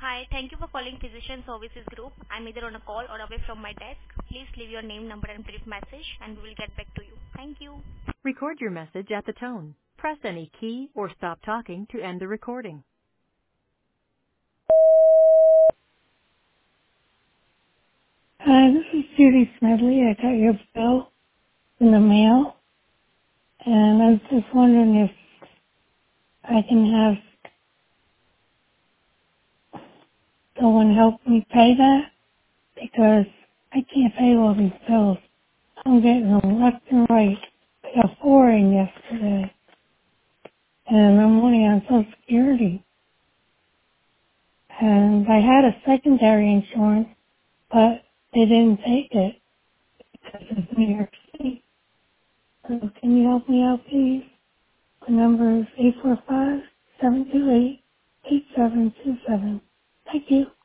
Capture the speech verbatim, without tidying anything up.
Hi, thank you for calling Physician Services Group. I'm either on a call or away from my desk. Please leave your name, number, and brief message, and we will get back to you. Thank you. Record your message at the tone. Press any key or stop talking to end the recording. Hi, this is Judy Smedley. I got your bill in the mail, and I was just wondering if I can have someone help me pay that, because I can't pay all these bills. I'm getting them left and right. I got four in yesterday, and I'm only on Social Security. And I had a secondary insurance, but they didn't take it because it's New York City. So can you help me out, please? The number is eight four five, seven two eight, eight seven two seven. Thank you.